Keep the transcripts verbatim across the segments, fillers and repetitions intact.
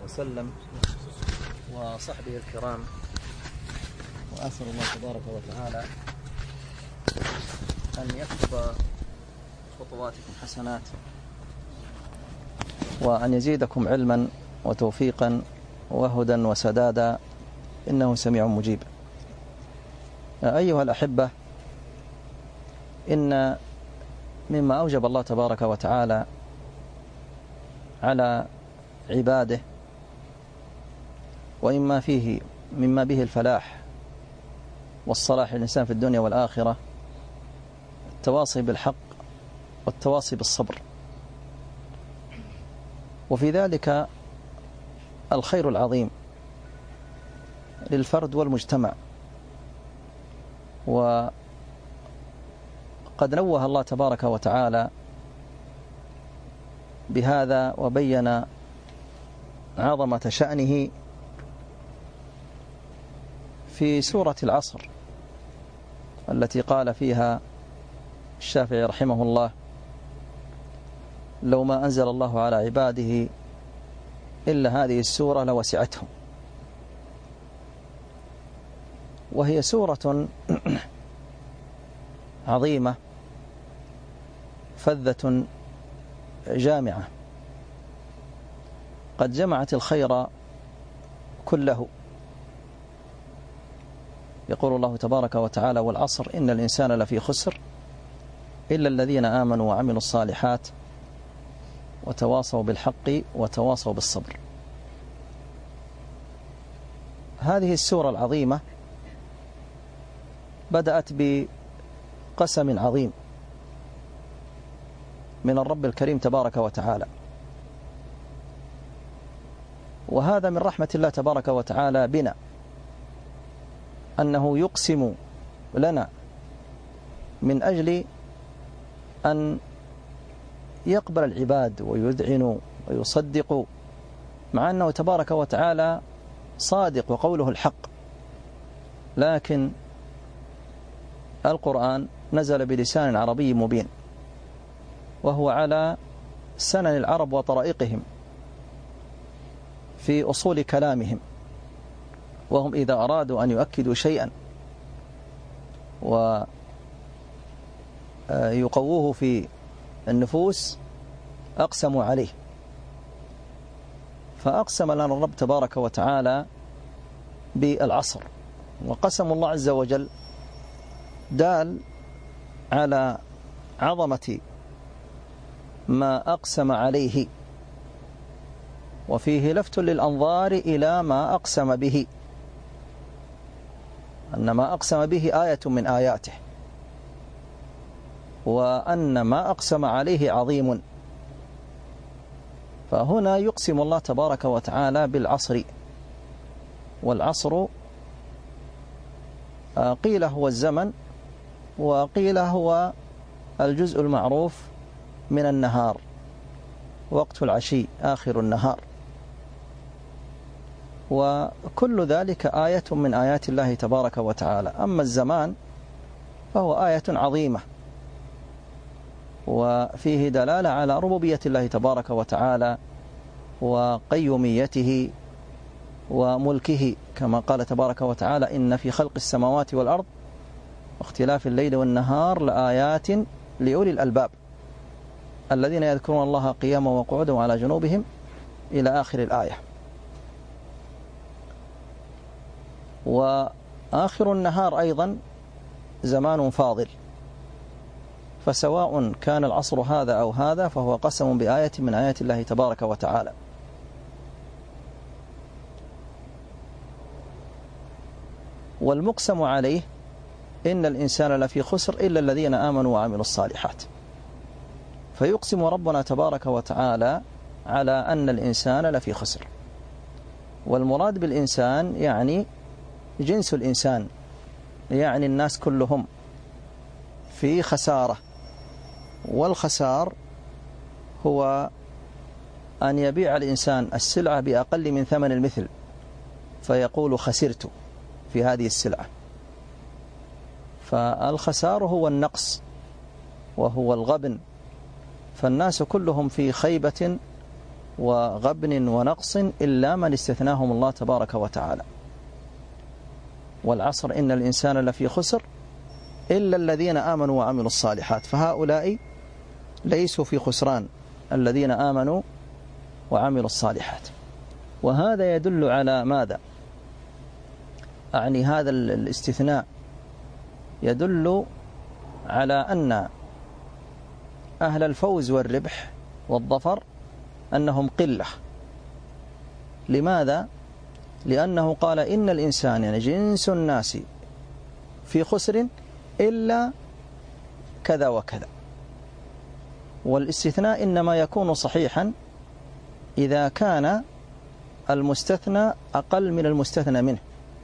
وسلم وصحبه الكرام، وأسأل الله تبارك وتعالى أن يكتب خطواتكم حسنات وأن يزيدكم علما وتوفيقا وهدى وسدادا، إنه سميع مجيب. أيها الأحبة، إن مما أوجب الله تبارك وتعالى على عباده وإما فيه مما به الفلاح والصلاح للإنسان في الدنيا والآخرة التواصي بالحق والتواصي بالصبر، وفي ذلك الخير العظيم للفرد والمجتمع. وقد نوه الله تبارك وتعالى بهذا وبين عظمة شأنه في سورة العصر التي قال فيها الشافعي رحمه الله: لو ما أنزل الله على عباده إلا هذه السورة لوسعتهم. وهي سورة عظيمة فذة جامعة قد جمعت الخير كله. يقول الله تبارك وتعالى: والعصر إن الإنسان لفي خسر إلا الذين آمنوا وعملوا الصالحات وتواصوا بالحق وتواصوا بالصبر. هذه السورة العظيمة بدأت بقسم عظيم من الرب الكريم تبارك وتعالى، وهذا من رحمة الله تبارك وتعالى بنا، أنه يقسم لنا من أجل أن يقبل العباد ويذعنوا ويصدقوا، مع أنه تبارك وتعالى صادق وقوله الحق، لكن القرآن نزل بلسان عربي مبين، وهو على سنن العرب وطرائقهم في أصول كلامهم، وهم إذا أرادوا أن يؤكدوا شيئا ويقووه في النفوس أقسموا عليه. فأقسم لنا الرب تبارك وتعالى بالعصر، وقسم الله عز وجل دال على عظمة ما أقسم عليه، وفيه لفت للأنظار إلى ما أقسم به، أن ما أقسم به آية من آياته، وأن ما أقسم عليه عظيم. فهنا يقسم الله تبارك وتعالى بالعصر، والعصر قيل هو الزمن، وقيل هو الجزء المعروف من النهار، وقت العشي آخر النهار، وكل ذلك آية من آيات الله تبارك وتعالى. أما الزمان فهو آية عظيمة، وفيه دلالة على ربوبية الله تبارك وتعالى وقيوميته وملكه، كما قال تبارك وتعالى: إن في خلق السماوات والأرض واختلاف الليل والنهار لآيات لأولي الألباب الذين يذكرون الله قياما وقعودا وعلى جنوبهم إلى آخر الآية. وآخر النهار أيضا زمان فاضل، فسواء كان العصر هذا أو هذا فهو قسم بآية من آيات الله تبارك وتعالى. والمقسم عليه إن الإنسان لفي خسر إلا الذين آمنوا وعملوا الصالحات. فيقسم ربنا تبارك وتعالى على أن الإنسان لفي خسر، والمراد بالإنسان يعني جنس الإنسان، يعني الناس كلهم في خسارة. والخسار هو أن يبيع الإنسان السلعة بأقل من ثمن المثل فيقول خسرت في هذه السلعة. فالخسار هو النقص وهو الغبن، فالناس كلهم في خيبة وغبن ونقص إلا من استثناهم الله تبارك وتعالى. والعصر إن الإنسان لفي خسر إلا الذين آمنوا وعملوا الصالحات، فهؤلاء ليسوا في خسران الذين آمنوا وعملوا الصالحات. وهذا يدل على ماذا؟ أعني هذا الاستثناء يدل على أن أهل الفوز والربح والظفر أنهم قلة. لماذا؟ لأنه قال إن الإنسان يعني جنس الناس في خسر إلا كذا وكذا. والاستثناء إنما يكون صحيحا إذا كان المستثنى أقل من المستثنى منه.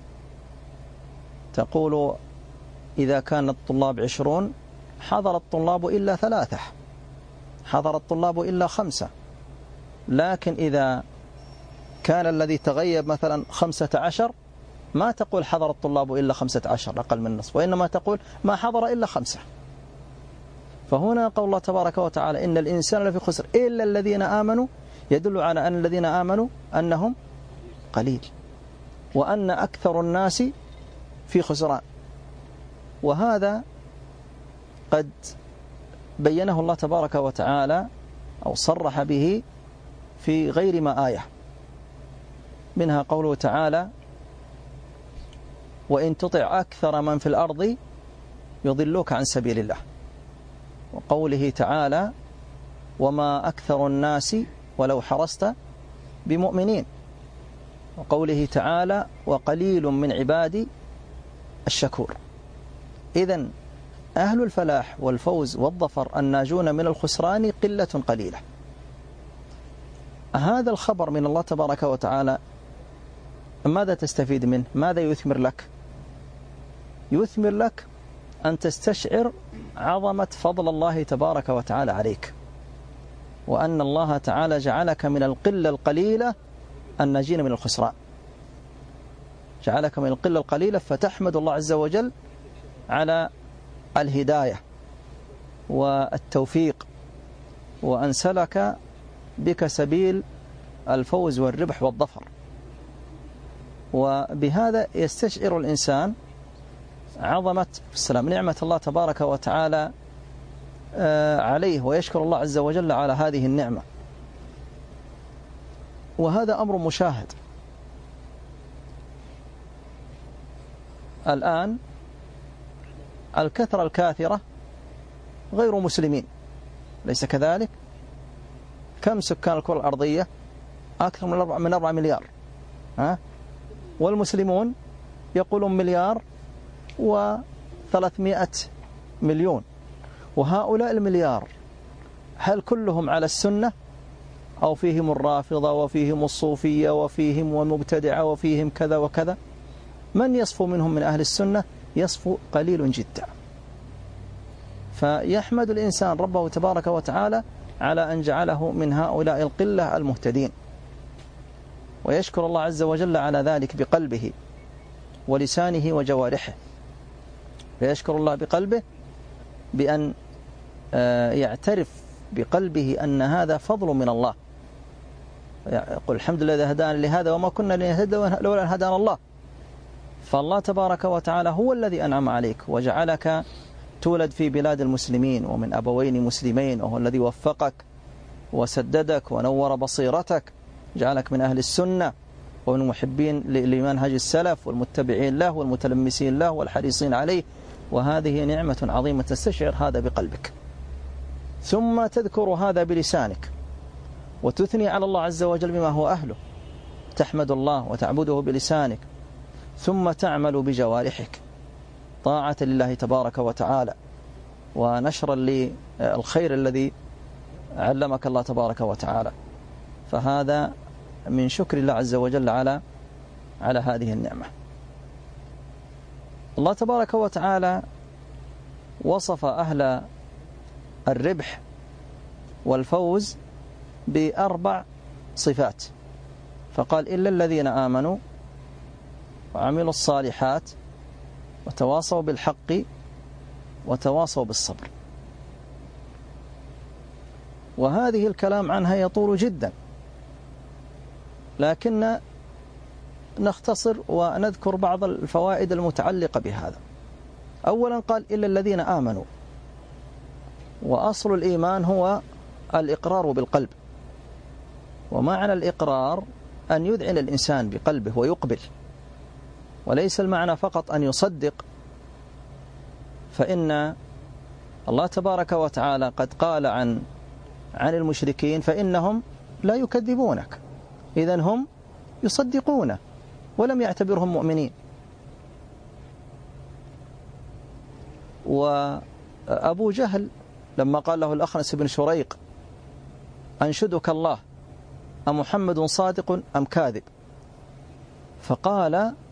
تقول إذا كان الطلاب عشرون حضر الطلاب إلا ثلاثة، حضر الطلاب إلا خمسة. لكن إذا كان الذي تغيب مثلا خمسة عشر ما تقول حضر الطلاب إلا خمسة عشر أقل من النصف، وإنما تقول ما حضر إلا خمسة. فهنا قول الله تبارك وتعالى إن الإنسان لفي خسر إلا الذين آمنوا يدل على أن الذين آمنوا أنهم قليل، وأن أكثر الناس في خسران. وهذا قد بينه الله تبارك وتعالى أو صرح به في غير ما آية، منها قوله تعالى وإن تطع أكثر من في الأرض يضلوك عن سبيل الله، وقوله تعالى وما أكثر الناس ولو حرصت بمؤمنين، وقوله تعالى وقليل من عبادي الشكور. إذن أهل الفلاح والفوز والظفر الناجون من الخسران قلة قليلة. هذا الخبر من الله تبارك وتعالى ماذا تستفيد منه؟ ماذا يثمر لك؟ يثمر لك أن تستشعر عظمة فضل الله تبارك وتعالى عليك، وأن الله تعالى جعلك من القلة القليلة الناجين من الخسران، جعلك من القلة القليلة، فتحمد الله عز وجل على الهداية والتوفيق، وأن سلك بك سبيل الفوز والربح والظفر. وبهذا يستشعر الإنسان عظمة السلام نعمة الله تبارك وتعالى عليه، ويشكر الله عز وجل على هذه النعمة. وهذا أمر مشاهد الآن. الكثرة الكاثرة غير مسلمين، ليس كذلك؟ كم سكان الكرة الأرضية؟ أكثر من أربعة مليار، ها؟ والمسلمون يقولون مليار وثلاثمائة مليون. وهؤلاء المليار هل كلهم على السنة أو فيهم الرافضة وفيهم الصوفية وفيهم المبتدعة وفيهم كذا وكذا؟ من يصفو منهم من أهل السنة؟ يصفو قليل جدا. فيحمد الإنسان ربه تبارك وتعالى على أن جعله من هؤلاء القلة المهتدين، ويشكر الله عز وجل على ذلك بقلبه ولسانه وجوارحه. فيشكر الله بقلبه بأن يعترف بقلبه أن هذا فضل من الله، يقول الحمد لله هدانا لهذا وما كنا لنهتدي لولا أن هدانا الله. فالله تبارك وتعالى هو الذي أنعم عليك وجعلك تولد في بلاد المسلمين ومن أبوين مسلمين، وهو الذي وفقك وسددك ونور بصيرتك، جعلك من أهل السنة ومن المحبين لمنهج السلف والمتبعين له والمتلمسين له والحريصين عليه. وهذه نعمة عظيمة تستشعر هذا بقلبك، ثم تذكر هذا بلسانك وتثني على الله عز وجل بما هو أهله، تحمد الله وتعبده بلسانك، ثم تعمل بجوارحك طاعة لله تبارك وتعالى ونشرا للخير الذي علمك الله تبارك وتعالى. فهذا من شكر الله عز وجل على على هذه النعمة. الله تبارك وتعالى وصف أهل الربح والفوز بأربع صفات، فقال إلا الذين آمنوا وعملوا الصالحات وتواصوا بالحق وتواصوا بالصبر. وهذه الكلام عنها يطول جدا، لكن نختصر ونذكر بعض الفوائد المتعلقة بهذا. أولا قال إلا الذين آمنوا، وأصل الإيمان هو الإقرار بالقلب، ومعنى الإقرار أن يذعن الإنسان بقلبه ويقبل، وليس المعنى فقط أن يصدق، فإن الله تبارك وتعالى قد قال عن عن المشركين فإنهم لا يكذبونك، إذن هم يصدقونه ولم يعتبرهم مؤمنين. وأبو جهل لما قال له الأخنس بن شريق أنشدك الله أمحمد صادق أم كاذب، فقال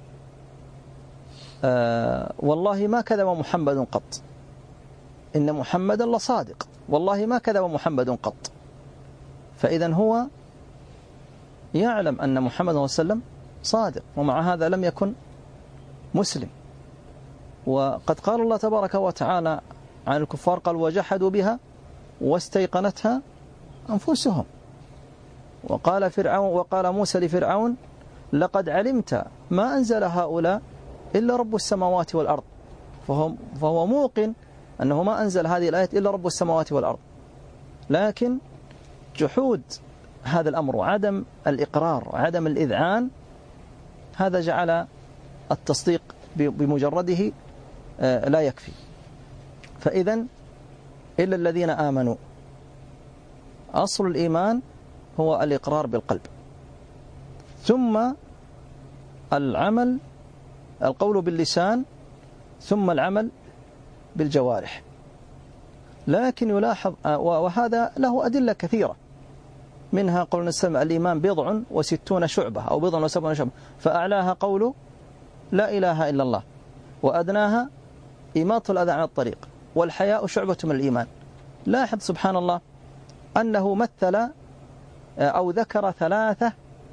آه والله ما كذب محمد قط، إن محمدا لصادق، والله ما كذب محمد قط. فإذا هو يعلم أن محمد صلى الله عليه وسلم صادق، ومع هذا لم يكن مسلم. وقد قال الله تبارك وتعالى عن الكفار قال وجحدوا بها واستيقنتها أنفسهم. وقال فرعون وقال موسى لفرعون لقد علمت ما أنزل هؤلاء إلا رب السماوات والأرض، فهو, فهو موقن أنه ما أنزل هذه الآية إلا رب السماوات والأرض، لكن جحود هذا الأمر وعدم الإقرار وعدم الإذعان هذا جعل التصديق بمجرده لا يكفي. فإذن إلا الذين آمنوا، أصل الإيمان هو الإقرار بالقلب، ثم العمل القول باللسان، ثم العمل بالجوارح. لكن يلاحظ وهذا له أدلة كثيرة، منها قول نسمع الإيمان بضع وستون شعبة أو بضع وسبعون شعبة، فأعلاها قول لا إله إلا الله، وأدناها إماطة الأذى عن الطريق، والحياء شعبة من الإيمان. لاحظ سبحان الله أنه مثل أو ذكر ثلاثة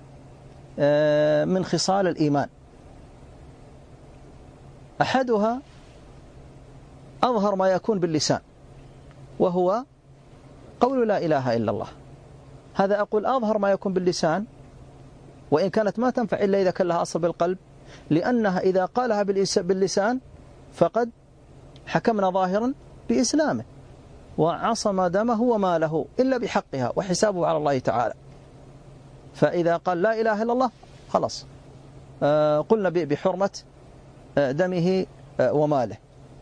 من خصال الإيمان، أحدها أظهر ما يكون باللسان وهو قول لا إله إلا الله. هذا أقول أظهر ما يكون باللسان، وإن كانت ما تنفع إلا إذا كان لها أصل بالقلب، لأنها إذا قالها باللسان فقد حكمنا ظاهرا بإسلامه وعصم دمه وماله إلا بحقها وحسابه على الله تعالى. فإذا قال لا إله إلا الله خلاص قلنا بحرمة دمه وماله.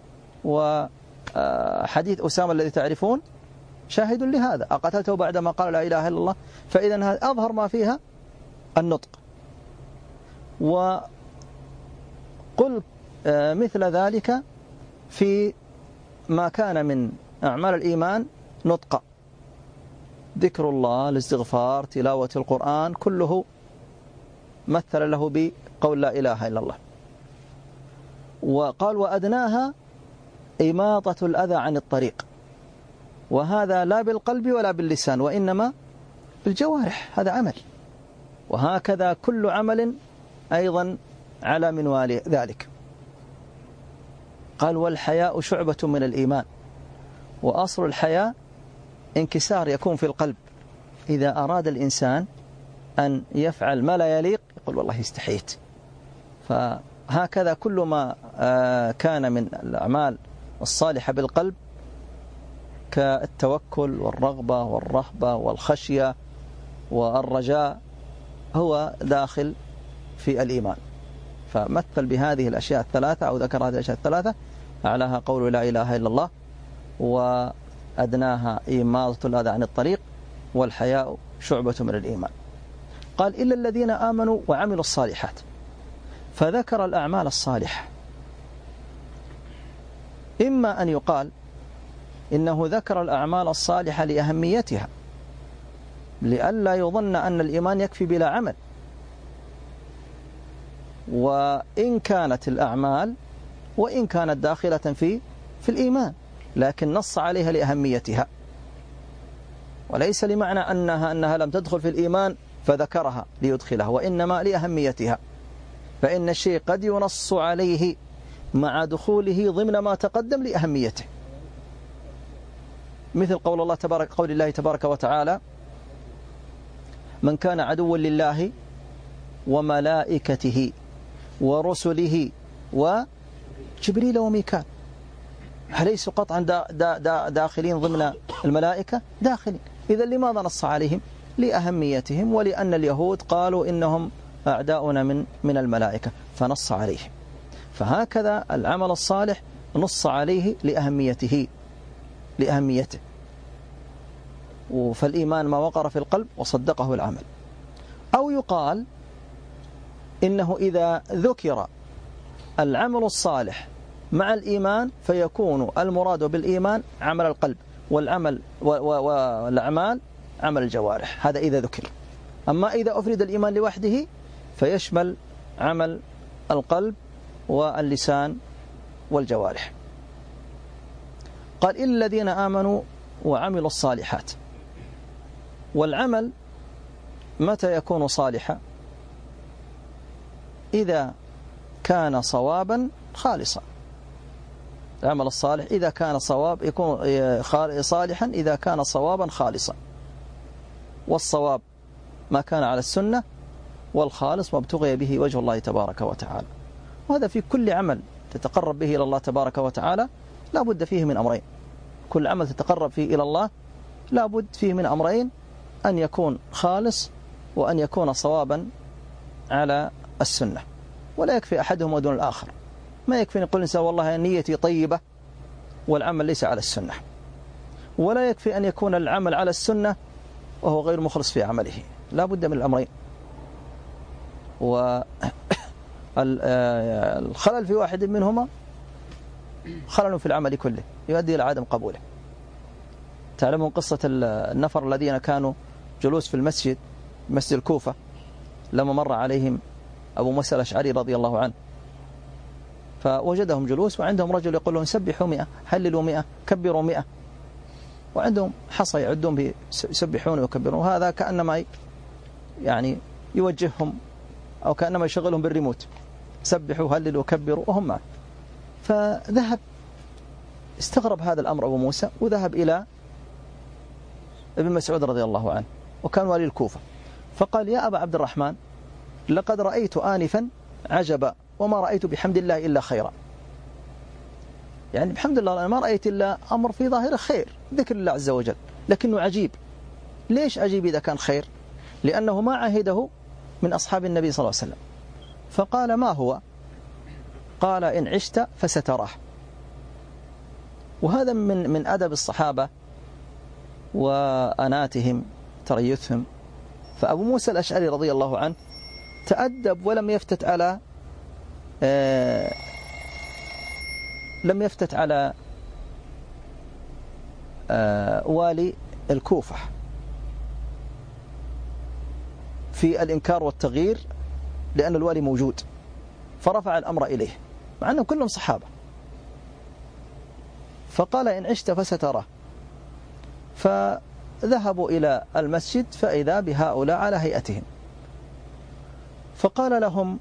وحديث أسامة الذي تعرفون شاهد لهذا، أقتلته بعدما قال لا إله إلا الله، فإذا هذا أظهر ما فيها النطق. وقل مثل ذلك في ما كان من أعمال الإيمان نطق، ذكر الله، الاستغفار، تلاوة القرآن، كله مثل له بقول لا إله إلا الله. وقال وأدناها إماطة الأذى عن الطريق، وهذا لا بالقلب ولا باللسان وإنما بالجوارح، هذا عمل. وهكذا كل عمل أيضا على منوال ذلك. قال والحياء شعبة من الإيمان، وأصل الحياء انكسار يكون في القلب، إذا أراد الإنسان أن يفعل ما لا يليق يقول والله استحيت. فهكذا كل ما كان من الأعمال الصالحة بالقلب كالتوكل والرغبة والرهبة والخشية والرجاء هو داخل في الإيمان. فمثل بهذه الأشياء الثلاثة أو ذكر هذه الأشياء الثلاثة، أعلاها قول لا إله إلا الله، وأدناها إماطة الأذى عن الطريق، والحياء شعبة من الإيمان. قال إلا الذين آمنوا وعملوا الصالحات، فذكر الأعمال الصالحة. إما أن يقال إنه ذكر الأعمال الصالحة لأهميتها، لئلا يظن أن الإيمان يكفي بلا عمل، وإن كانت الأعمال وإن كانت داخلة في في الإيمان، لكن نص عليها لأهميتها، وليس لمعنى أنها أنها لم تدخل في الإيمان فذكرها ليدخلها، وإنما لأهميتها. فإن الشيء قد ينص عليه مع دخوله ضمن ما تقدم لأهميته، مثل قول الله تبارك قول الله تبارك وتعالى من كان عدوا لله وملائكته ورسله وجبريل وميكال، أليسوا قطعا دا دا دا داخلين ضمن الملائكة؟ داخلين. إذا لماذا نص عليهم؟ لأهميتهم، ولأن اليهود قالوا إنهم أعداؤنا من من الملائكة فنص عليهم. فهكذا العمل الصالح نص عليه لأهميته لأهميته فالإيمان ما وقر في القلب وصدقه العمل. أو يقال إنه إذا ذكر العمل الصالح مع الإيمان فيكون المراد بالإيمان عمل القلب، والعمل والأعمال عمل الجوارح، هذا إذا ذكر. أما إذا أفرد الإيمان لوحده فيشمل عمل القلب واللسان والجوارح. قال إلا الذين آمنوا وعملوا الصالحات. والعمل متى يكون صالحا؟ إذا كان صوابا خالصا. العمل الصالح إذا كان صواب يكون صالحا إذا كان صوابا خالصا، والصواب ما كان على السنة، والخالص ما ابتغي به وجه الله تبارك وتعالى. وهذا في كل عمل تتقرب به إلى الله تبارك وتعالى لا بد فيه من أمرين. كل عمل تتقرب فيه إلى الله لا بد فيه من أمرين: أن يكون خالص، وأن يكون صوابا على السنة. ولا يكفي أحدهما دون الآخر. ما يكفي أن يقول الإنسان والله نيتي طيبة والعمل ليس على السنة، ولا يكفي أن يكون العمل على السنة وهو غير مخلص في عمله. لا بد من الأمرين. والخلل في واحد منهما خلل في العمل كله يؤدي إلى عدم قبوله. تعلمون قصة النفر الذين كانوا جلوس في المسجد مسجد الكوفة لما مر عليهم أبو موسى الأشعري رضي الله عنه، فوجدهم جلوس وعندهم رجل يقول لهم سبحوا مئة، هللوا مئة، كبروا مئة، وعندهم حصى يعدون به يسبحون ويكبرون، وهذا كأنما يعني يوجههم أو كأنما يشغلهم بالريموت، سبحوا هللوا وكبروا وهم معه. فذهب استغرب هذا الأمر أبو موسى، وذهب إلى ابن مسعود رضي الله عنه وكان والي الكوفة، فقال: يا أبا عبد الرحمن، لقد رأيت آنفا عجبا وما رأيت بحمد الله إلا خيرا. يعني بحمد الله أنا ما رأيت إلا أمر في ظاهره خير، ذكر الله عز وجل، لكنه عجيب. ليش عجيب إذا كان خير؟ لأنه ما عهده من أصحاب النبي صلى الله عليه وسلم. فقال: ما هو؟ قال: إن عشت فستراه. وهذا من من أدب الصحابة وأناتهم تريثهم. فأبو موسى الأشعري رضي الله عنه تأدب ولم يفتت على آه لم يفتت على آه والي الكوفة في الإنكار والتغيير، لأن الوالي موجود، فرفع الأمر إليه مع أنهم كلهم صحابة. فقال: إن عشت فستراه. فذهبوا إلى المسجد فإذا بهؤلاء على هيئتهم. فقال لهم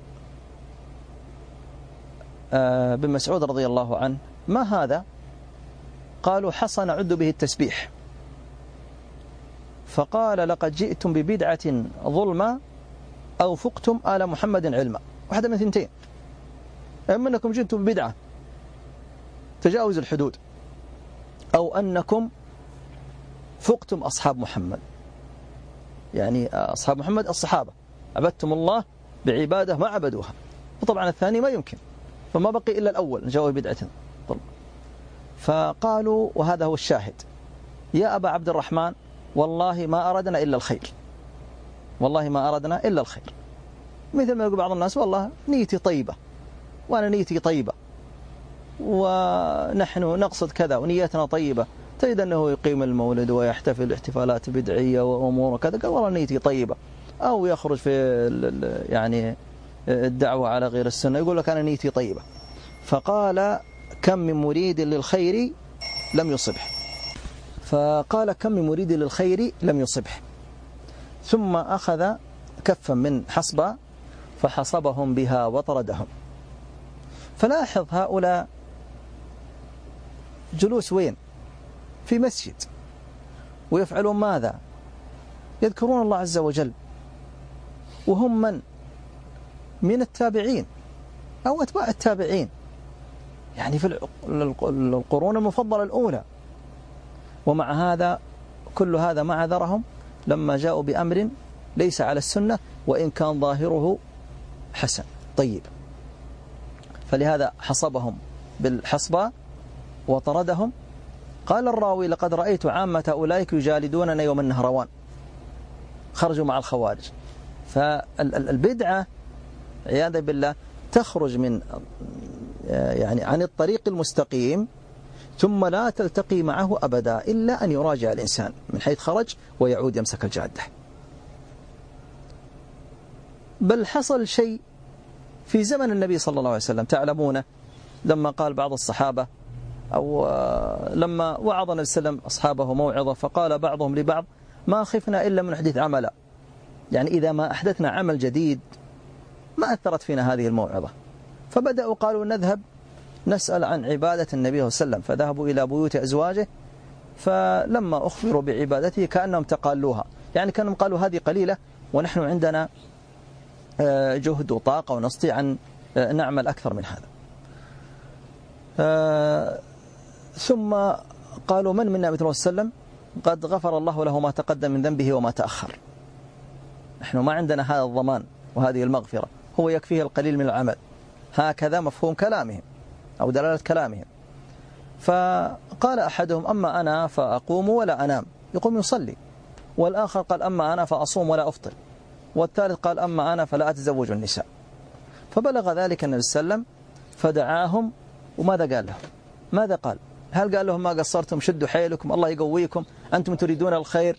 ابن مسعود رضي الله عنه: ما هذا؟ قالوا: حصى نعد به التسبيح. فقال: لقد جئتم ببدعة ظلمة أو فقتم آل محمد علما. واحدة من ثنتين: إما أنكم جئتم ببدعة تجاوز الحدود، أو أنكم فقتم أصحاب محمد، يعني أصحاب محمد الصحابة، عبدتم الله بعبادة ما عبدوها. وطبعا الثاني ما يمكن، فما بقي إلا الأول جاءوا بدعة. فقالوا، وهذا هو الشاهد: يا أبا عبد الرحمن، والله ما أردنا إلا الخير، والله ما أردنا إلا الخير. مثل ما يقول بعض الناس: والله نيتي طيبة، وأنا نيتي طيبة، ونحن نقصد كذا ونيتنا طيبة. تجد أنه يقيم المولد ويحتفل احتفالات بدعية وأمور كذا، قال: والله نيتي طيبة. أو يخرج في يعني الدعوة على غير السنة يقول لك أنا نيتي طيبة. فقال: كم من مريد للخير لم يصبح. فقال: كم من مريد للخير لم يصبح. ثم أخذ كفا من حصبة فحصبهم بها وطردهم. فلاحظ هؤلاء جلوس وين؟ في مسجد، ويفعلون ماذا؟ يذكرون الله عز وجل وهم من من التابعين أو أتباع التابعين، يعني في القرون المفضلة الأولى. ومع هذا كل هذا ما عذرهم لما جاءوا بأمر ليس على السنة وإن كان ظاهره حسن طيب. فلهذا حصبهم بالحصبة وطردهم. قال الراوي: لقد رأيت عامة أولئك يجالدوننا يوم النهروان، خرجوا مع الخوارج. فالبدعة عياذا بالله تخرج من يعني عن الطريق المستقيم ثم لا تلتقي معه أبدا إلا أن يراجع الإنسان من حيث خرج ويعود يمسك الجادة. بل حصل شيء في زمن النبي صلى الله عليه وسلم تعلمونه، لما قال بعض الصحابة أو لما وعظ النبي صلى الله عليه وسلم أصحابه موعظة فقال بعضهم لبعض: ما خفنا إلا من حديث عملا، يعني إذا ما أحدثنا عمل جديد ما أثرت فينا هذه الموعظة. فبدأوا قالوا: نذهب نسأل عن عبادة النبي صلى الله عليه وسلم، فذهبوا إلى بيوت أزواجه، فلما أخبروا بعبادته كأنهم تقالوها، يعني كانوا قالوا هذه قليلة ونحن عندنا جهد وطاقة ونستطيع أن نعمل أكثر من هذا. ثم قالوا: من منا مثل وسلم قد غفر الله له ما تقدم من ذنبه وما تأخر، نحن ما عندنا هذا الضمان وهذه المغفرة، هو يكفيه القليل من العمل. هكذا مفهوم كلامهم أو دلالة كلامهم. فقال أحدهم: أما أنا فأقوم ولا أنام، يقوم يصلي. والآخر قال: أما أنا فأصوم ولا أفطر. والثالث قال: أما أنا فلا أتزوج النساء. فبلغ ذلك النبي صلى الله عليه وسلم فدعاهم، وماذا قال لهم؟ ماذا قال؟ هل قال لهم: ما قصرتم، شدوا حيلكم، الله يقويكم، أنتم تريدون الخير،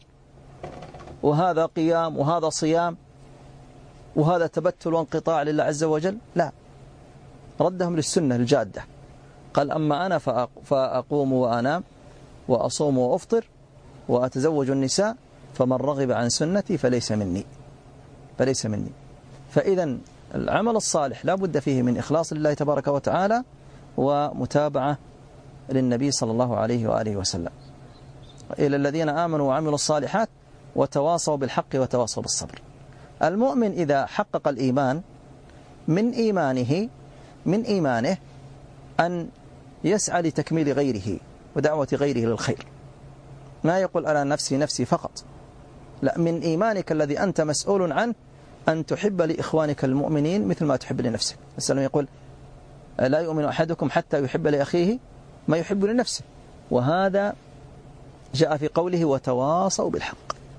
وهذا قيام وهذا صيام وهذا تبتل وانقطاع لله عز وجل؟ لا، ردهم للسنة الجادة. قال: أما أنا فأقوم وأنام وأصوم وأفطر وأتزوج النساء، فمن رغب عن سنتي فليس مني فليس مني. فإذا العمل الصالح لا بد فيه من إخلاص لله تبارك وتعالى ومتابعة للنبي صلى الله عليه وآله وسلم. إلى الذين آمنوا وعملوا الصالحات وتواصوا بالحق وتواصوا بالصبر. المؤمن إذا حقق الإيمان من إيمانه من إيمانه أن يسعى لتكميل غيره ودعوة غيره للخير، ما يقول أنا نفسي نفسي فقط، لا، من إيمانك الذي أنت مسؤول عنه أن تحب لإخوانك المؤمنين مثل ما تحب لنفسك. السلام يقول: لا يؤمن أحدكم حتى يحب لأخيه ما يحب لنفسه، وهذا جاء في قوله: وتواصوا بالحق.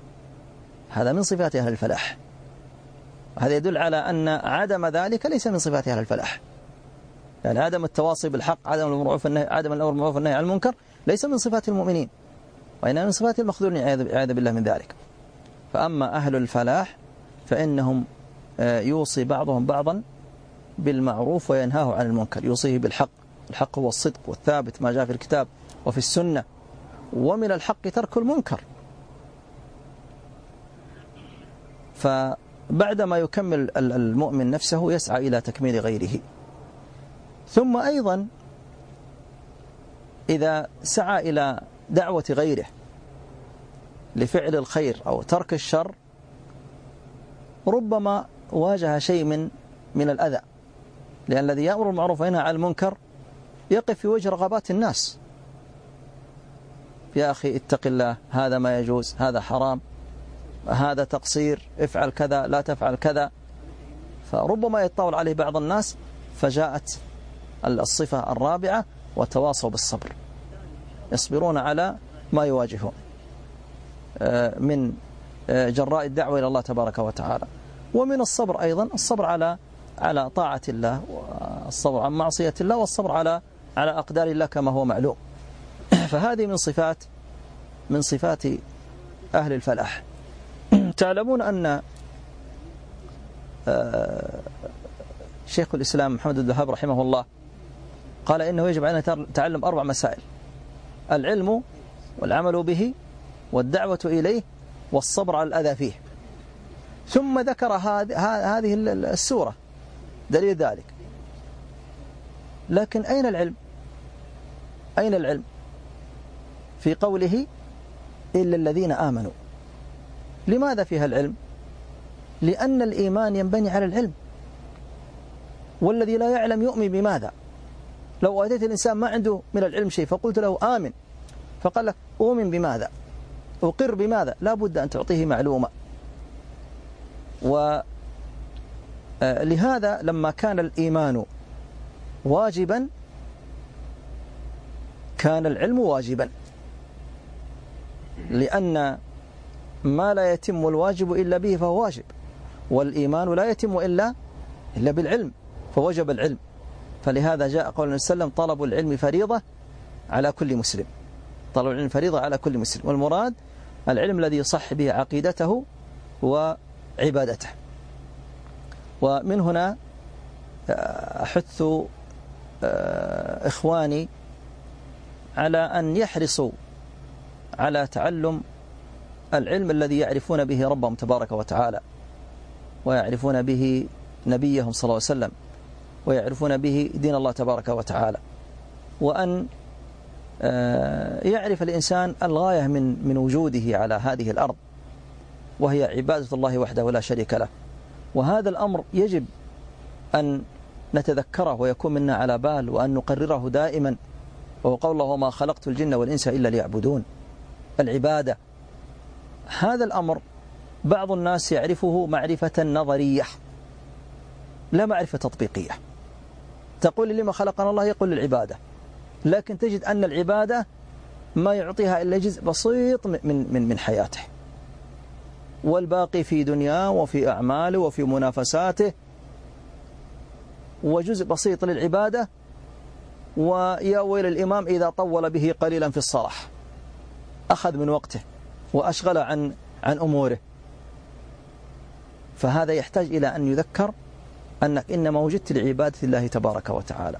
هذا من صفات أهل الفلاح، هذا يدل على أن عدم ذلك ليس من صفات أهل الفلاح. يعني عدم التواصي بالحق، عدم المعروف والنهي، عدم الأمر بالمعروف والنهي عن المنكر ليس من صفات المؤمنين، وإنما من صفات المخذولين عياذ بالله من ذلك. فأما أهل الفلاح فإنهم يوصي بعضهم بعضا بالمعروف وينهاه عن المنكر، يوصيه بالحق. الحق هو الصدق والثابت ما جاء في الكتاب وفي السنة، ومن الحق ترك المنكر. فبعدما يكمل المؤمن نفسه يسعى إلى تكميل غيره. ثم أيضا إذا سعى إلى دعوة غيره لفعل الخير أو ترك الشر ربما واجه شيء من من الأذى، لأن الذي يأمر بالمعروف وينهى عن المنكر يقف في وجه رغبات الناس: يا أخي اتق الله، هذا ما يجوز، هذا حرام، هذا تقصير، افعل كذا لا تفعل كذا. فربما يتطاول عليه بعض الناس، فجاءت الصفة الرابعة: وتواصوا بالصبر، يصبرون على ما يواجهون من جراء الدعوة إلى الله تبارك وتعالى. ومن الصبر أيضا الصبر على على طاعة الله، والصبر عن معصية الله، والصبر على على أقدار الله كما هو معلوم. فهذه من صفات من صفات أهل الفلاح. تعلمون أن شيخ الإسلام محمد بن الوهاب رحمه الله قال إنه يجب علينا نتعلم أربع مسائل: العلم والعمل به والدعوة إليه والصبر على الأذى فيه. ثم ذكر هذه السورة دليل ذلك. لكن أين العلم؟ أين العلم؟ في قوله: إلا الذين آمنوا. لماذا فيها العلم؟ لأن الإيمان ينبني على العلم، والذي لا يعلم يؤمن بماذا؟ لو أتيت الإنسان ما عنده من العلم شيء فقلت له آمن، فقال لك أؤمن بماذا؟ أقر بماذا؟ لا بد أن تعطيه معلومة. ولهذا لما كان الإيمان واجبا كان العلم واجبا، لأن ما لا يتم الواجب إلا به فهو واجب، والإيمان لا يتم إلا إلا بالعلم، فوجب العلم. فلهذا جاء قول النبي صلى الله عليه وسلم: طلب العلم فريضة على كل مسلم. طلب العلم فريضة على كل مسلم، والمراد العلم الذي يصح به عقيدته وعبادته. ومن هنا أحث إخواني على أن يحرصوا على تعلم العلم الذي يعرفون به ربهم تبارك وتعالى، ويعرفون به نبيهم صلى الله عليه وسلم، ويعرفون به دين الله تبارك وتعالى، وأن يعرف الإنسان الغاية من من وجوده على هذه الأرض، وهي عبادة الله وحده ولا شريك له. وهذا الأمر يجب أن نتذكره ويكون منا على بال، وأن نقرره دائما، وهو قول الله: وما خلقت الجن والإنس إلا ليعبدون. العبادة هذا الأمر بعض الناس يعرفه معرفة نظرية لا معرفة تطبيقية. تقول لي: لما خلقنا الله؟ يقول العبادة، لكن تجد أن العبادة ما يعطيها إلا جزء بسيط من من من حياته، والباقي في دنياه وفي أعماله وفي منافساته، وجزء بسيط للعبادة. ويا ويل الإمام إذا طول به قليلا في الصلاة، أخذ من وقته وأشغل عن عن أموره. فهذا يحتاج إلى أن يذكر أنك إنما وجدت لعبادة الله تبارك وتعالى،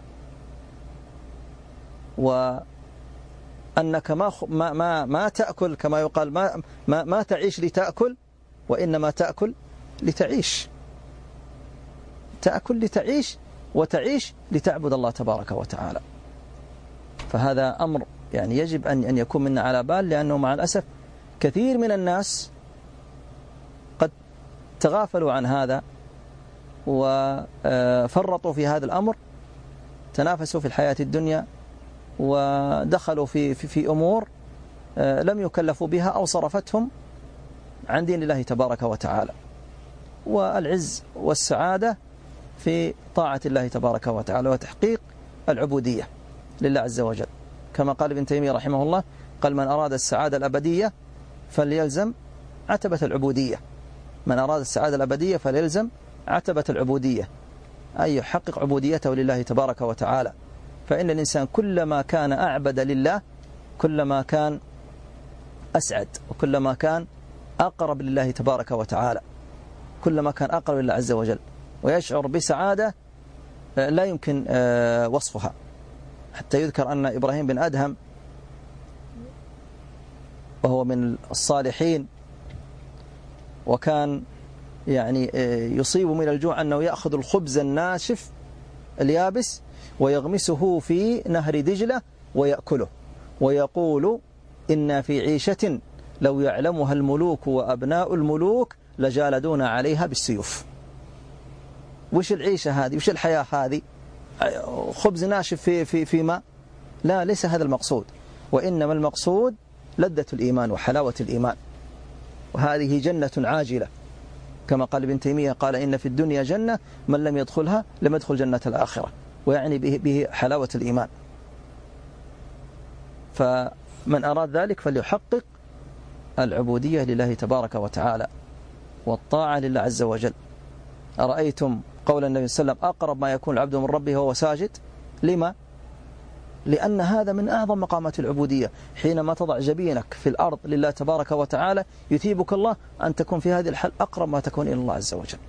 وأنك ما ما ما تأكل كما يقال، ما ما ما تعيش لتأكل، وإنما تأكل لتعيش. تأكل لتعيش، وتعيش لتعبد الله تبارك وتعالى. فهذا أمر يعني يجب أن أن يكون منا على بال، لأنه مع الأسف كثير من الناس قد تغافلوا عن هذا وفرطوا في هذا الأمر، تنافسوا في الحياة الدنيا، ودخلوا في في, في أمور لم يكلفوا بها، أو صرفتهم عن دين الله تبارك وتعالى. والعز والسعادة في طاعة الله تبارك وتعالى وتحقيق العبودية لله عز وجل، كما قال ابن تيمية رحمه الله: قال: من أراد السعادة الأبدية فليلزم عتبة العبودية. من أراد السعادة الأبدية فليلزم عتبة العبودية، أي يحقق عبوديته لله تبارك وتعالى. فإن الإنسان كلما كان أعبد لله كلما كان أسعد، وكلما كان أقرب لله تبارك وتعالى، كلما كان أقرب لله عز وجل، ويشعر بسعادة لا يمكن وصفها. حتى يذكر أن إبراهيم بن أدهم وهو من الصالحين، وكان يعني يصيب من الجوع أنه يأخذ الخبز الناشف اليابس ويغمسه في نهر دجلة ويأكله، ويقول: إنا في عيشة لو يعلمها الملوك وأبناء الملوك لجالدون عليها بالسيوف. وش العيشة هذه؟ وش الحياة هذه؟ خبز ناشف في في في ماء؟ لا، ليس هذا المقصود، وإنما المقصود لذة الإيمان وحلاوة الإيمان. وهذه جنة عاجلة، كما قال ابن تيمية، قال: إن في الدنيا جنة من لم يدخلها لم يدخل جنة الآخرة، ويعني به, به حلاوة الإيمان. فمن أراد ذلك فليحقق العبودية لله تبارك وتعالى والطاعة لله عز وجل. أرأيتم قول النبي صلى الله عليه وسلم: أقرب ما يكون العبد من ربه وهو ساجد. لما؟ لأن هذا من أعظم مقامات العبودية. حينما تضع جبينك في الأرض لله تبارك وتعالى يثيبك الله أن تكون في هذه الحال أقرب ما تكون إلى الله عز وجل.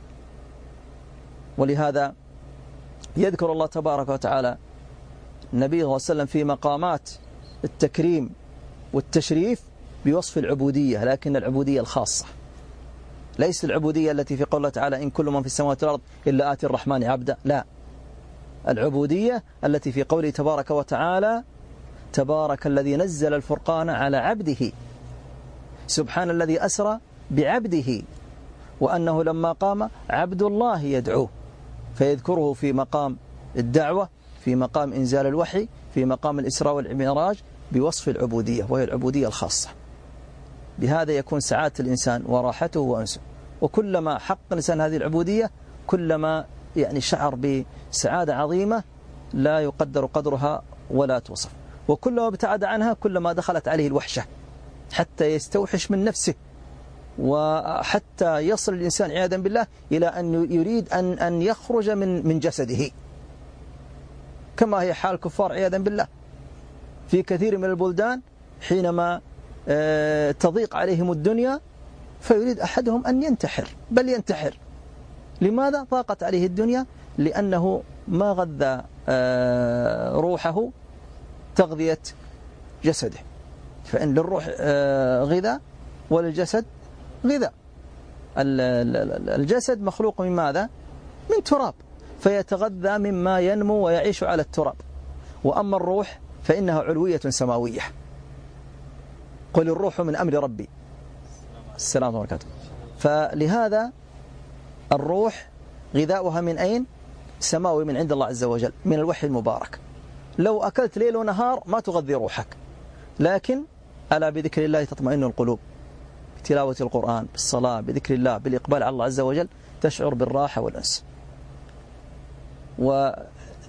ولهذا يذكر الله تبارك وتعالى النبي صلى الله عليه وسلم في مقامات التكريم والتشريف بوصف العبودية، لكن العبودية الخاصة، ليس العبودية التي في قوله تعالى: إن كل من في السماوات والأرض إلا آتي الرحمن عبدا. لا، العبودية التي في قوله تبارك وتعالى: تبارك الذي نزل الفرقان على عبده، سبحان الذي أسرى بعبده، وأنه لما قام عبد الله يدعوه فيذكره في مقام الدعوة، في مقام إنزال الوحي، في مقام الإسراء والمعراج بوصف العبودية، وهي العبودية الخاصة. بهذا يكون سعادة الإنسان وراحته وأنسه. وكلما حقق الإنسان هذه العبودية كلما يعني شعر بسعادة عظيمة لا يقدر قدرها ولا توصف. وكلما ابتعد عنها كلما دخلت عليه الوحشة حتى يستوحش من نفسه، وحتى يصل الإنسان عياذا بالله إلى أن يريد أن أن يخرج من من جسده، كما هي حال الكفار عياذا بالله في كثير من البلدان. حينما تضيق عليهم الدنيا فيريد أحدهم أن ينتحر، بل ينتحر. لماذا؟ ضاقت عليه الدنيا لأنه ما غذى روحه تغذية جسده. فإن للروح غذاء وللجسد غذاء. الجسد مخلوق من ماذا؟ من تراب، فيتغذى مما ينمو ويعيش على التراب. وأما الروح فإنها علوية سماوية. قل الروح من أمر ربي. السلام عليكم. فلهذا الروح غذاؤها من أين؟ سماوي من عند الله عز وجل، من الوحي المبارك. لو أكلت ليل ونهار ما تغذي روحك، لكن ألا بذكر الله تطمئن القلوب. بتلاوة القرآن، بالصلاة، بذكر الله، بالإقبال على الله عز وجل تشعر بالراحة والأنس. وقد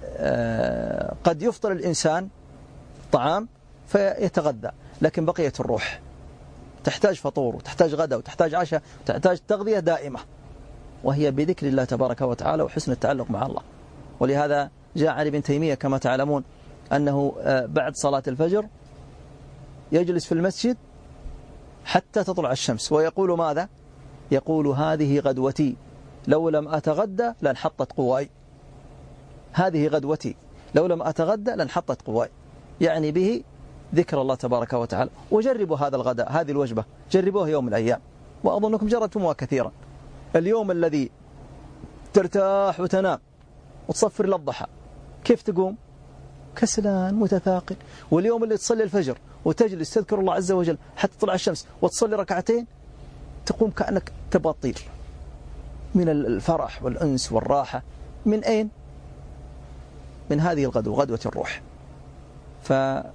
يفطر الإنسان طعام فيتغذى، لكن بقية الروح تحتاج فطور وتحتاج غدا وتحتاج عشاء وتحتاج تغذية دائمة، وهي بذكر الله تبارك وتعالى وحسن التعلق مع الله. ولهذا جاء عن ابن تيمية كما تعلمون أنه بعد صلاة الفجر يجلس في المسجد حتى تطلع الشمس ويقول ماذا؟ يقول هذه غدوتي لو لم أتغدى لانحطت قواي. هذه غدوتي لو لم أتغدى لانحطت قواي، يعني به ذكر الله تبارك وتعالى. وجربوا هذا الغداء، هذه الوجبة جربوها يوم من الأيام، وأظنكم جربتموها كثيرا. اليوم الذي ترتاح وتنام وتصفر للضحى كيف تقوم؟ كسلان متثاقل. واليوم اللي تصلي الفجر وتجلس تذكر الله عز وجل حتى تطلع الشمس وتصلي ركعتين تقوم كأنك تبغى تطير من الفرح والأنس والراحة. من أين؟ من هذه الغدوة، غدوة الروح. فما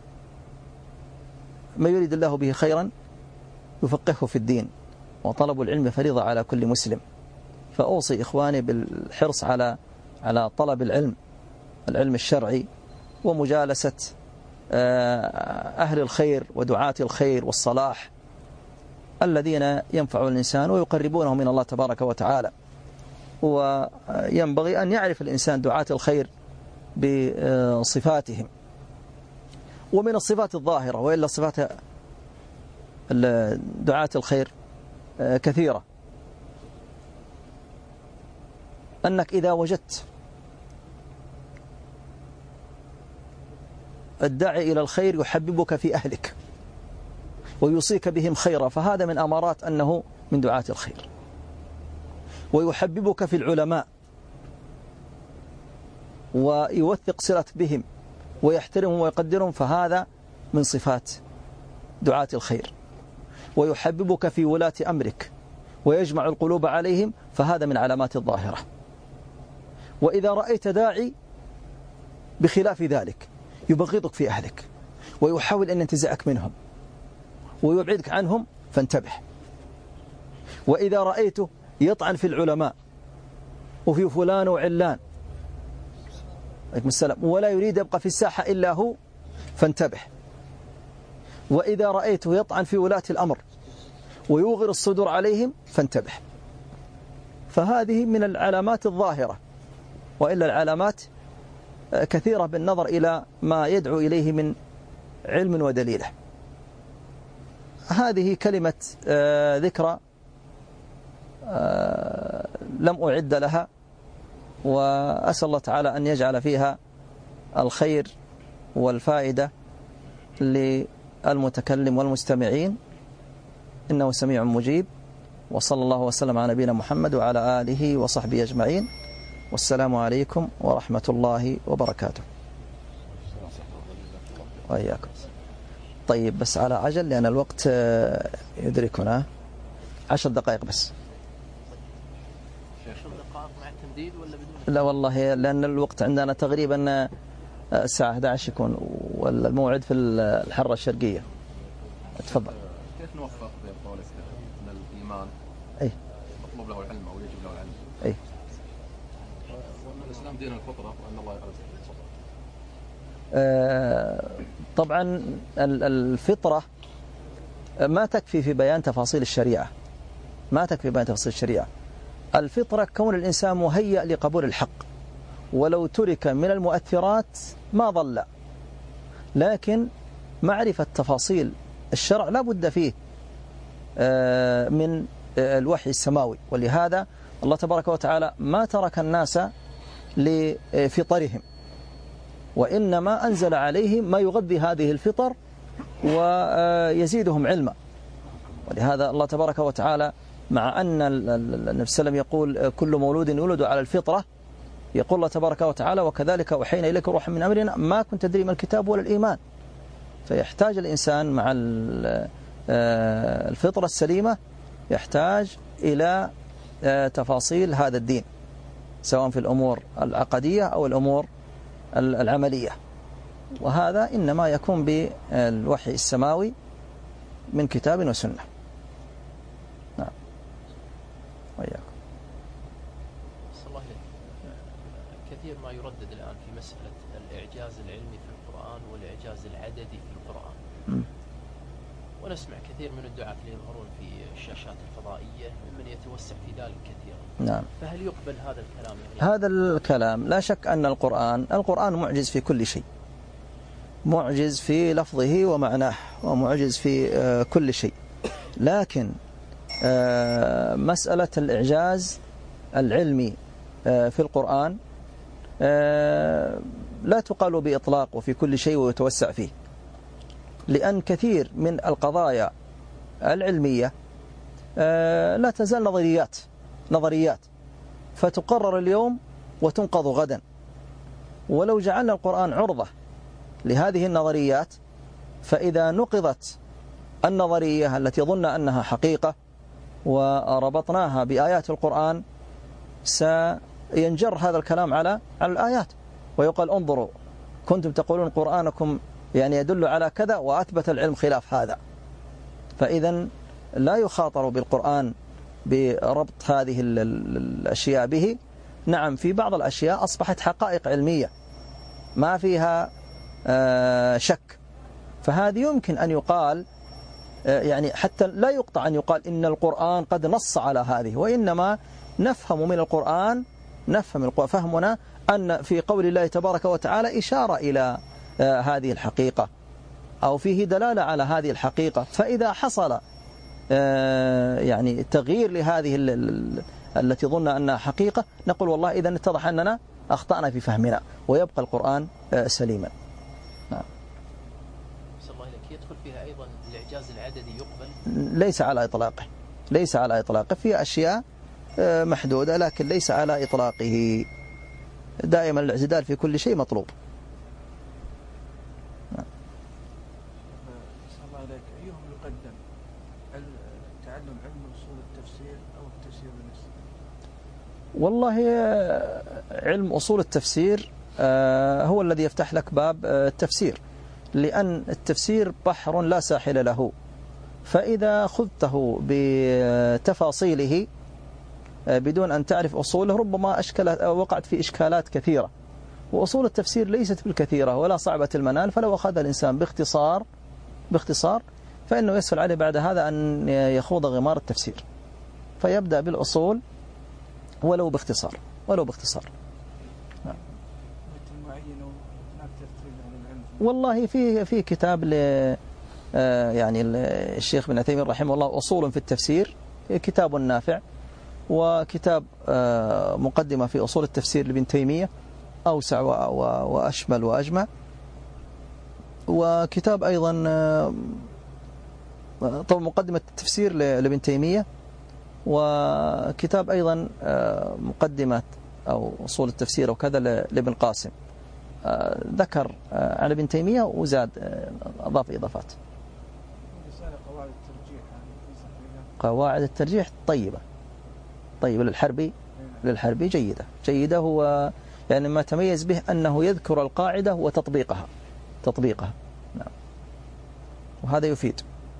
يريد الله به خيرا يفقهه في الدين، وطلب العلم فريضة على كل مسلم. فأوصي إخواني بالحرص على على طلب العلم، العلم الشرعي، ومجالسة أهل الخير ودعاة الخير والصلاح الذين ينفعون الإنسان ويقربونه من الله تبارك وتعالى. وينبغي أن يعرف الإنسان دعاة الخير بصفاتهم، ومن الصفات الظاهرة، وإلا صفات دعاة الخير كثيرة. أنك إذا وجدت الداعي إلى الخير يحببك في أهلك ويوصيك بهم خيرا، فهذا من أمارات أنه من دعاة الخير. ويحببك في العلماء ويوثق صلة بهم ويحترمهم ويقدرهم، فهذا من صفات دعاة الخير. ويحببك في ولاة أمرك ويجمع القلوب عليهم، فهذا من علامات الظاهرة. وإذا رأيت داعي بخلاف ذلك يبغضك في أهلك ويحاول أن ينتزعك منهم ويبعدك عنهم، فانتبه. وإذا رأيته يطعن في العلماء وفي فلان وعلان عليكم السلام ولا يريد يبقى في الساحة إلا هو، فانتبه. وإذا رأيته يطعن في ولاة الأمر ويوغر الصدور عليهم، فانتبه. فهذه من العلامات الظاهرة، وإلا العلامات كثيرة بالنظر إلى ما يدعو إليه من علم ودليله. هذه كلمة ذكرى لم أعد لها، وأسأل الله تعالى أن يجعل فيها الخير والفائدة للمتكلم والمستمعين، إنه سميع مجيب. وصلى الله وسلم على نبينا محمد وعلى آله وصحبه أجمعين، والسلام عليكم ورحمة الله وبركاته. وإياكم. طيب بس على عجل لأن الوقت يدركنا، عشر دقائق بس. عشر دقائق مع التمديد ولا بدون؟ لا والله، لأن الوقت عندنا تقريبا الساعة أحد عشر يكون، والموعد في الحرة الشرقية. تفضل. كيف نوفق بين قولك أن الإيمان أي مطلوب له العلم أو يجب له العلم، أي وأن الإسلام دين الفطرة وأن الله يخلق الفطرة؟ آه طبعا الفطرة ما تكفي في بيان تفاصيل الشريعة، ما تكفي بيان تفاصيل الشريعة. الفطرة كون الإنسان مهيأ لقبول الحق، ولو ترك من المؤثرات ما ضل. لكن معرفة تفاصيل الشرع لا بد فيه من الوحي السماوي، ولهذا الله تبارك وتعالى ما ترك الناس لفطرهم، وإنما أنزل عليهم ما يغذي هذه الفطر ويزيدهم علما. ولهذا الله تبارك وتعالى مع أن النبي صلى الله عليه وسلم يقول كل مولود يولد على الفطرة، يقول الله تبارك وتعالى وكذلك أوحينا إليك روحا من أمرنا ما كنت تدري ما الكتاب ولا الإيمان. فيحتاج الإنسان مع الفطرة السليمة يحتاج إلى تفاصيل هذا الدين، سواء في الأمور العقدية أو الأمور العملية، وهذا إنما يكون بالوحي السماوي من كتاب وسنة. نعم. وإياكم. كثير ما يردد الآن في مسألة الإعجاز العلمي في القرآن والإعجاز العددي في القرآن. م. ونسمع كثير من الدعاة اللي يظهرون في الشاشات الفضائية ممن يتوسع في ذلك كثيرا. نعم. فهل يقبل هذا الكلام؟ يعني هذا الكلام لا شك أن القرآن القرآن معجز في كل شيء، معجز في لفظه ومعناه، ومعجز في كل شيء. لكن مسألة الإعجاز العلمي في القرآن لا تقال بإطلاق وفي كل شيء ويتوسع فيه، لأن كثير من القضايا العلمية لا تزال نظريات نظريات فتقرر اليوم وتنقض غدا. ولو جعلنا القرآن عرضة لهذه النظريات، فإذا نقضت النظرية التي ظن أنها حقيقة وربطناها بآيات القرآن سينجر هذا الكلام على على الآيات، ويقال انظروا كنتم تقولون قرآنكم يعني يدل على كذا وأثبت العلم خلاف هذا. فإذا لا يخاطر بالقرآن بربط هذه الأشياء به. نعم، في بعض الأشياء أصبحت حقائق علمية ما فيها شك، فهذه يمكن أن يقال يعني حتى لا يقطع أن يقال إن القرآن قد نص على هذه، وإنما نفهم من القرآن نفهم فهمنا أن في قول الله تبارك وتعالى إشارة إلى هذه الحقيقة أو فيه دلالة على هذه الحقيقة. فإذا حصل يعني تغيير لهذه التي ظن أنها حقيقة نقول والله إذا اتضح أننا أخطأنا في فهمنا، ويبقى القرآن سليما. نعم. الله إليك يدخل فيها أيضا الإعجاز العددي يقبل؟ ليس على إطلاقه، ليس على إطلاقه، في أشياء محدودة لكن ليس على إطلاقه. دائما الاعتدال في كل شيء مطلوب. نعم. الله عليك، أيهم يقدم تعلم علم أصول التفسير أو التفسير بالنسبة؟ والله علم أصول التفسير هو الذي يفتح لك باب التفسير، لأن التفسير بحر لا ساحل له، فإذا خذته بتفاصيله بدون أن تعرف أصوله ربما أشكلت وقعت في إشكالات كثيرة. وأصول التفسير ليست بالكثيرة ولا صعبة المنال، فلو أخذ الإنسان باختصار باختصار فإنه يسهل عليه بعد هذا أن يخوض غمار التفسير، فيبدأ بالأصول ولو باختصار ولو باختصار. نعم. والله في في كتاب ل يعني الشيخ ابن عثيمين رحمه الله أصول في التفسير، كتاب نافع، وكتاب مقدمة في أصول التفسير لابن تيمية أوسع وأشمل وأجمع، وكتاب أيضا طبعا مقدمة التفسير لابن تيمية، وكتاب أيضا مقدمة أو أصول التفسير وكذا لابن قاسم، ذكر على ابن تيمية وزاد أضاف إضافات. قواعد الترجيح قواعد الترجيح طيبة طيبة للحربي للحربي جيدة جيدة هو يعني ما تميز به أنه يذكر القاعدة وتطبيقها تطبيقها نعم. وهذا يفيد.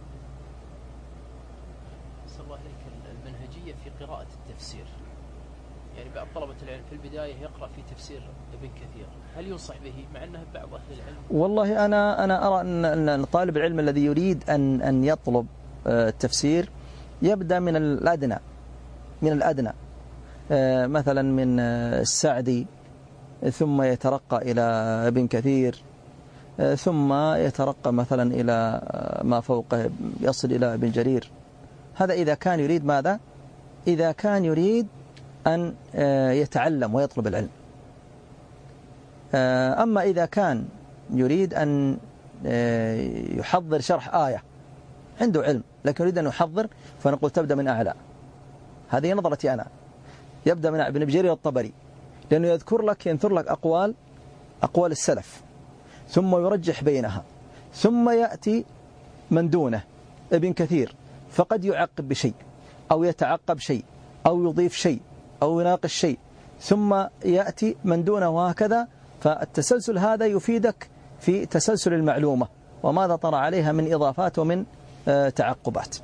أسأل الله عليك المنهجية في قراءة التفسير، يعني بعض طلبة العلم في البداية يقرأ في تفسير ابن كثير، هل ينصح به مع أنه بعض أهل العلم؟ والله أنا أنا أرى أن طالب العلم الذي يريد أن أن يطلب التفسير يبدأ من الأدنى من الأدنى مثلا من السعدي، ثم يترقى إلى ابن كثير، ثم يترقى مثلا إلى ما فوقه يصل إلى ابن جرير. هذا إذا كان يريد ماذا؟ إذا كان يريد أن يتعلم ويطلب العلم. أما إذا كان يريد أن يحضر شرح آية، عنده علم لكن يريد أن يحضر، فنقول تبدأ من أعلى. هذه نظرتي أنا، يبدأ من ابن جرير الطبري، لأنه يذكر لك ينثر لك أقوال أقوال السلف ثم يرجح بينها، ثم يأتي من دونه ابن كثير فقد يعقب بشيء أو يتعقب شيء أو يضيف شيء أو يناقش شيء، ثم يأتي من دونه وهكذا. فالتسلسل هذا يفيدك في تسلسل المعلومة وماذا طرأ عليها من إضافات ومن تعقبات.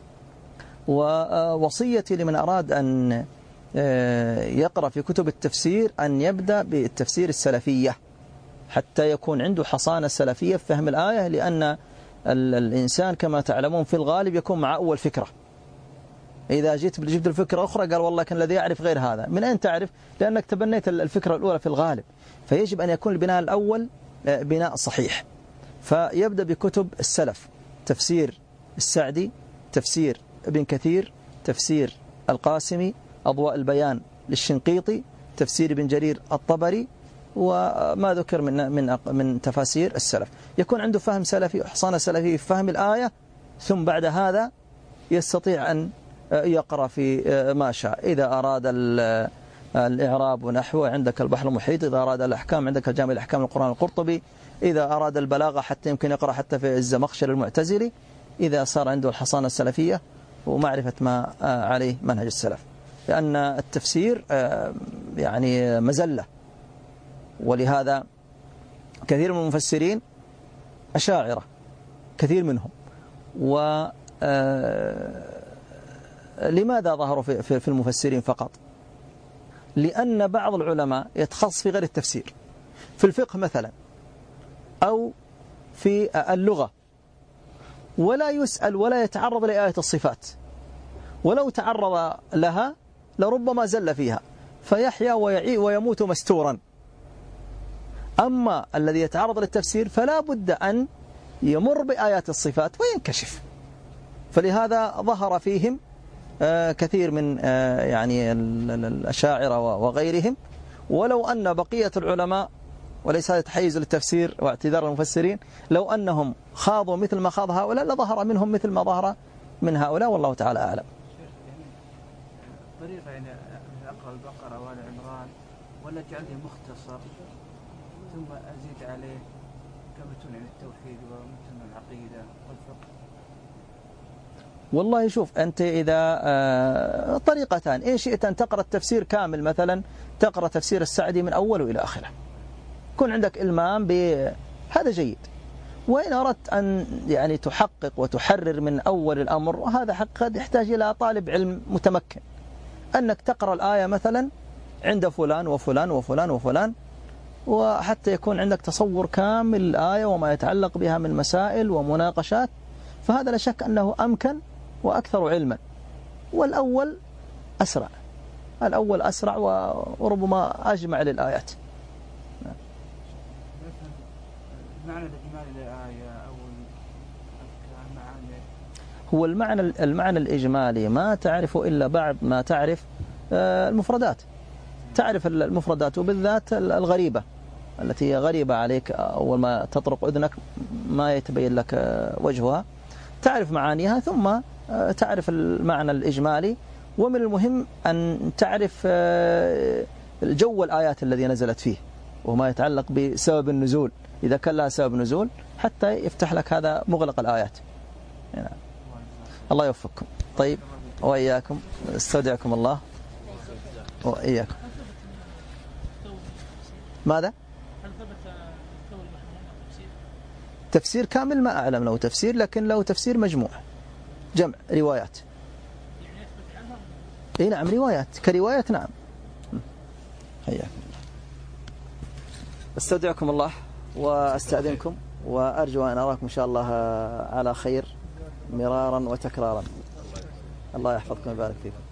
ووصيتي لمن أراد أن يقرأ في كتب التفسير أن يبدأ بالتفسير السلفية حتى يكون عنده حصانة سلفية في فهم الآية، لأن الإنسان كما تعلمون في الغالب يكون مع أول فكرة. إذا جيت جبت الفكرة أخرى قال والله كان الذي يعرف غير هذا. من أين تعرف؟ لأنك تبنيت الفكرة الأولى في الغالب. فيجب أن يكون البناء الأول بناء صحيح. فيبدأ بكتب السلف، تفسير السعدي، تفسير ابن كثير، تفسير القاسمي، أضواء البيان للشنقيطي، تفسير ابن جرير الطبري، وما ذكر من من من تفاسير السلف. يكون عنده فهم سلفي وحصانة سلفي في فهم الآية، ثم بعد هذا يستطيع أن يقرأ في ما شاء. إذا أراد الإعراب ونحوه عندك البحر المحيط، إذا أراد الأحكام عندك جامع الأحكام القرآن القرطبي، إذا أراد البلاغة حتى يمكن يقرأ حتى في الزمخشري المعتزلي، إذا صار عنده الحصانة السلفية ومعرفة ما عليه منهج السلف. لأن التفسير يعني مزلة، ولهذا كثير من المفسرين أشاعرة كثير منهم. و لماذا ظهروا في المفسرين فقط؟ لأن بعض العلماء يتخصص في غير التفسير، في الفقه مثلا أو في اللغة، ولا يسأل ولا يتعرض لآية الصفات، ولو تعرض لها لربما زل فيها فيحيا ويعي ويموت مستورا. أما الذي يتعرض للتفسير فلا بد أن يمر بآيات الصفات وينكشف. فلهذا ظهر فيهم كثير من يعني الأشاعرة وغيرهم. ولو أن بقية العلماء، وليس هذا تحيز للتفسير واعتذار المفسرين، لو أنهم خاضوا مثل ما خاض هؤلاء لظهر منهم مثل ما ظهر من هؤلاء، والله تعالى أعلم. طريقة يعني أقرأ البقرة وآل عمران ولا أجعل لي مختصر ثم أزيد عليه كمتن عن التوحيد ومتن العقيدة والفقه؟ والله شوف أنت إذا آه طريقتان، إن شئت أن تقرأ التفسير كامل مثلا تقرأ تفسير السعدي من أوله إلى آخره، يكون عندك إلمام بهذا جيد. وإن أردت أن يعني تحقق وتحرر من أول الأمر، وهذا حق قد يحتاج إلى طالب علم متمكن، أنك تقرأ الآية مثلا عند فلان وفلان وفلان وفلان، وحتى يكون عندك تصور كامل الآية وما يتعلق بها من مسائل ومناقشات. فهذا لا شك أنه أمكن وأكثر علما. والأول أسرع، الأول أسرع وربما أجمع للآيات. المعنى الإجمالي للآية أو المعاني، هو المعنى المعنى الإجمالي ما تعرف إلا بعد ما تعرف المفردات. تعرف المفردات وبالذات الغريبة التي هي غريبة عليك، أول ما تطرق أذنك ما يتبين لك وجهها، تعرف معانيها ثم تعرف المعنى الإجمالي. ومن المهم أن تعرف الجو الآيات الذي نزلت فيه وما يتعلق بسبب النزول، إذا كان لها سبب نزول حتى يفتح لك هذا مغلق الآيات. يعني الله يوفقكم. طيب وإياكم، استودعكم الله. وإياكم. ماذا؟ هل ثبت الثوري رحمه الله تفسير؟ تفسير كامل ما أعلم له تفسير، لكن له تفسير مجموع جمع روايات. يعني يثبت عنها؟ اي نعم روايات كروايات نعم. حياكم الله. استودعكم الله واستأذنكم، وأرجو أن أراكم إن شاء الله على خير مرارا وتكرارا. الله يحفظكم ويبارك فيكم.